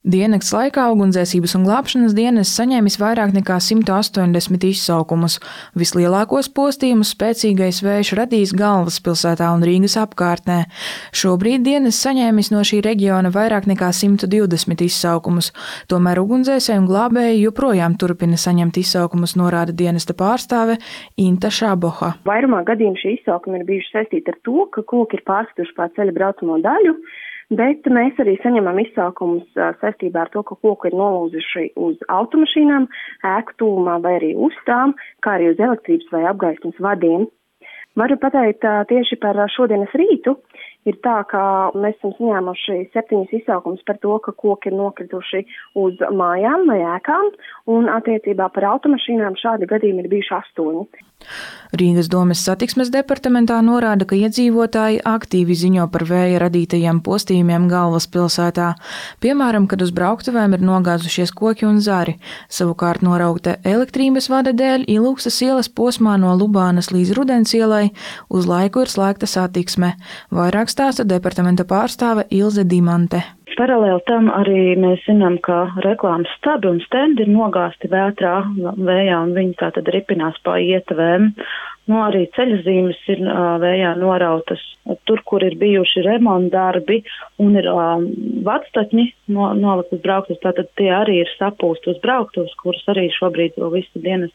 Diennakts laikā Ugunsdzēsības un glābšanas dienests saņēmis vairāk nekā 180 izsaukumus. Vislielākos postījumus spēcīgais vējš radījis galvaspilsētā un Rīgas apkārtnē. Šobrīd dienests saņēmis no šī reģiona vairāk nekā 120 izsaukumus. Tomēr ugunsdzēsēji un glābēji joprojām turpina saņemt izsaukumus, norāda dienesta pārstāve Inta Šaboha. Vairumā gadījumu šie izsaukumi ir bijuši saistīti ar to, ka koki ir pārskatuši pār ceļa braucamo daļu. Bet mēs arī saņemam izsaukumus saistībā ar to, ka koki ir nolūzuši uz automašīnām, ēku tuvumā vai arī uz tām, kā arī uz elektrības vai apgaismas vadiem. Varu pateikt tieši par šodienas rītu. Ir tā, ka mēs esam saņēmuši 7 izsaukumus par to, ka koki ir nokrituši uz mājām vai ēkām, un attiecībā par automašīnām šādi gadījumi ir bijuši 8. Rīgas domes satiksmes departamentā norāda, ka iedzīvotāji aktīvi ziņo par vēja radītajiem postījumiem galvaspilsētā. Piemēram, kad uz brauktuvēm ir nogāzušies koki un zari. Savukārt noraukta elektrības vada dēļ Ilūksas ielas posmā no Lubānas līdz Rudens ielai uz laiku ir slēgta satiksme. Vairāk stāsta departamenta pārstāve Ilze Dimante. Paralēli tam arī mēs zinām, ka reklāmas stabi un stendi ir nogāzti vētrā vējā un viņi tātad ripinās pa ietavēm. Arī ceļazīmes ir vējā norautas. Tur, kur ir bijuši remonta darbi un ir vadstaķņi nolikt uz brauktuves, tātad tie arī ir sapūst uz brauktuves, kuras arī šobrīd visu dienas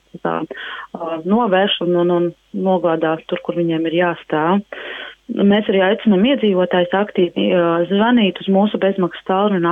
novērš un nogādās tur, kur viņiem ir jāstāv. Mēs arī aicinām iedzīvotājus aktīvi zvanīt uz mūsu bezmaksas tālruni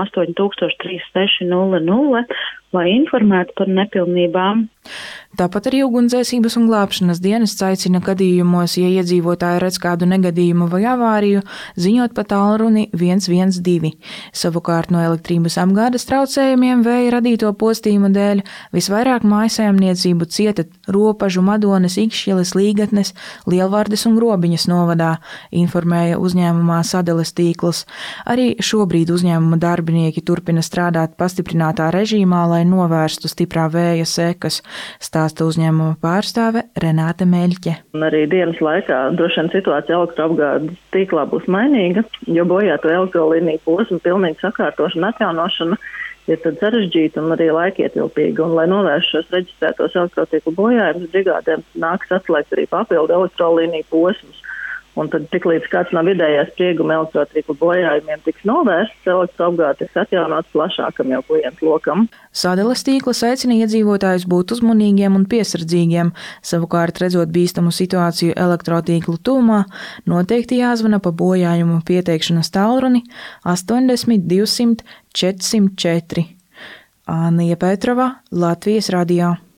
803600, lai informētu par nepilnībām. Tāpat arī Ugunsdzēsības un glābšanas dienests aicina gadījumos, ja iedzīvotāji redz kādu negadījumu vai avāriju, ziņot pa tālruni 112. Savukārt no elektrības apgādes traucējumiem vēja radīto postījumu dēļ visvairāk mājsaimniecību cieta Ropažu, Madones, Ikšķiles, Līgatnes, Lielvardes un Grobiņas novadā, informēja uzņēmumā Sadales tīkls. Arī šobrīd uzņēmuma darbinieki turpina strādāt pastiprinātā režīmā, lai novērstu stiprā vēja sekas, stāsta uzņēmuma pārstāve Renāte Meļķe. Arī dienas laikā droši vien situācija elektroapgādes tīklā būs mainīga, jo bojāto elektrolīniju posmu pilnīgi sakārtošana, atjaunošana ir tad sarežģīta un arī laikietilpīga. Un, lai novērstu šos reģistrētos elektrotīklu bojājumus, brigādēm nāks atslēgt arī papildu elektrolīniju posmus. Un tad tiklīdz kāds no vidējā sprieguma elektrotīklu bojājumiem tiks novērsts, elektroapgāde tiks atjaunots plašākam jau klientu lokam. Sadales tīkls aicina iedzīvotājus būt uzmanīgiem un piesardzīgiem. Savukārt, redzot bīstamu situāciju elektrotīklu tuvumā, noteikti jāzvana pa bojājumu pieteikšanas tālruni 80 200 404. Anija Petrova, Latvijas radio.